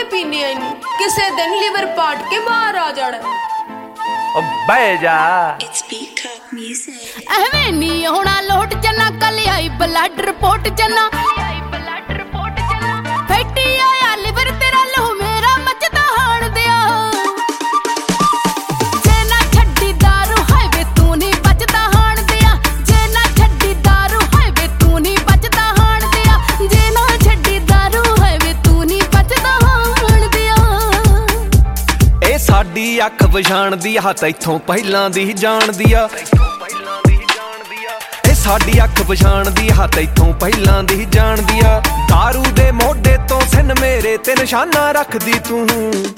पीने आई हूँ, किसी दिन लीवर पाट के बाहर आ जाना। बह जा ਐਵੇਂ ਨੀ ਹੋਣਾ ਲੋਟ ਜਨਾ ਕੱਲ ਆਈ ਬਲੱਡ ਰਿਪੋਰਟ ਜਨਾ ਫੈਟੀ ਆਇਆ ਲਿਵਰ ਤੇਰਾ ਲਹੂ ਮੇਰਾ ਮੱਚਦਾ ਹਾਣ ਦਿਆ ਜੇ ਨਾ ਛੱਡੀ ਦਾਰੂ ਹਾਏ ਵੇ ਤੂੰ ਨਹੀਂ ਬਚਦਾ ਹਾਣ ਦਿਆ ਜੇ ਨਾ ਛੱਡੀ ਦਾਰੂ ਹਾਏ ਵੇ ਤੂੰ ਨਹੀਂ ਬਚਦਾ ਹਾਣ ਦਿਆ ਜੇ ਨਾ ਛੱਡੀ ਦਾਰੂ ਹਾਏ ਵੇ ਤੂੰ ਨਹੀਂ ਬਚਦਾ ਹਾਣ ਦਿਆ ਇਹ ਸਾਡੀ ਅੱਖ ਪਛਾਣਦੀ ਆ ਤੈਥੋਂ ਪਹਿਲਾਂ ਦੀ ਜਾਣਦੀ ਆ ਸਾਡੀ ਅੱਖ ਪਛਾਣਦੀ ਆ ਤੈਥੋਂ ਪਹਿਲਾਂ ਦੀ ਜਾਣਦੀ ਆ ਦਾਰੂ ਦੇ ਮੋਢੇ ਤੋਂ ਸਿਨ ਮੇਰੇ ਤੇ ਨਿਸ਼ਾਨਾ ਰੱਖਦੀ ਤੂੰ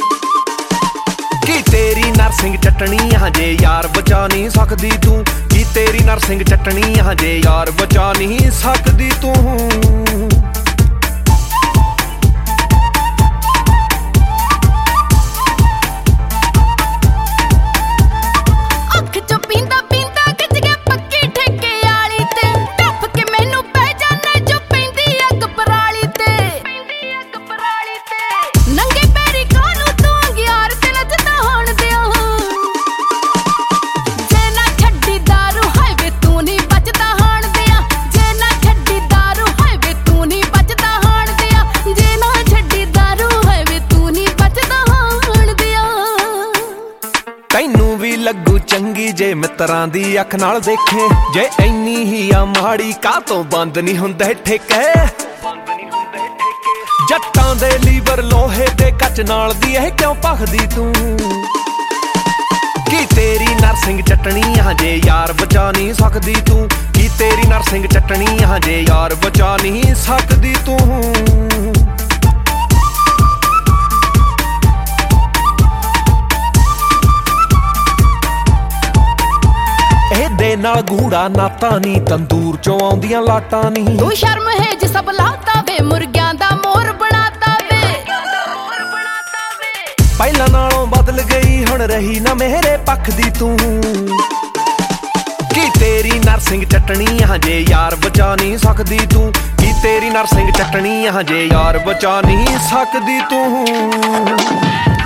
ਕੀ ਤੇਰੀ ਨਰਸਿੰਗ ਚਟਣੀ ਆ ਜੇ ਯਾਰ ਬਚਾ ਨਹੀਂ ਸਕਦੀ ਤੂੰ ਕੀ ਤੇਰੀ ਨਰਸਿੰਗ ਚਟਣੀ ਆ ਜੇ ਯਾਰ ਬਚਾ ਨਹੀਂ ਸਕਦੀ ਤੂੰ ਤੈਨੂੰ ਵੀ ਲੱਗੂ ਚੰਗੀ ਜੇ ਮਿੱਤਰਾਂ ਦੀ ਅੱਖ ਨਾਲ ਦੇਖੇ ਜੇ ਐਨੀ ਹੀ ਆ ਮਾੜੀ ਕਾਹਤੋਂ ਬੰਦ ਨਹੀਂ ਹੁੰਦੇ ਠੇਕੇ ਜੱਟਾਂ ਦੇ ਲੀਵਰ ਲੋਹੇ ਦੇ ਕੱਚ ਨਾਲ ਦੀ ਇਹ ਕਿਉਂ ਭਖਦੀ ਤੂੰ ਕੀ ਤੇਰੀ ਨਰਸਿੰਗ ਚਟਣੀ ਆ ਜੇ ਯਾਰ ਬਚਾ ਨਹੀਂ ਸਕਦੀ ਤੂੰ ਕੀ ਤੇਰੀ ਨਰਸਿੰਗ ਚਟਣੀ ਆ ਜੇ ਯਾਰ ਬਚਾ ਨਹੀਂ ਸਕਦੀ ਤੂੰ ਦੇ ਨਾਲ ਗੂੜਾ ਨਾਤਾ ਨੀ ਤੰਦੂਰ ਚੋਂ ਆਉਂਦੀਆਂ ਲਾਟਾਂ ਨੀ ਤੂੰ ਸ਼ਰਮ ਹੈ ਜੇ ਸਭ ਲਾਤਾ ਵੇ ਮੁਰਗਿਆਂ ਦਾ ਮੋਰ ਬਣਾਤਾ ਵੇ ਪਹਿਲਾਂ ਨਾਲੋਂ ਬਦਲ ਗਈ ਹੁਣ ਰਹੀ ਨਾ ਮੇਰੇ ਪੱਖ ਦੀ ਤੂੰ ਕੀ ਤੇਰੀ ਨਰਸਿੰਗ ਚਟਣੀ ਆ ਜੇ ਯਾਰ ਬਚਾ ਨਹੀਂ ਸਕਦੀ ਤੂੰ ਕੀ ਤੇਰੀ ਨਰਸਿੰਗ ਚਟਣੀ ਆ ਜੇ ਯਾਰ ਬਚਾ ਨਹੀਂ ਸਕਦੀ ਤੂੰ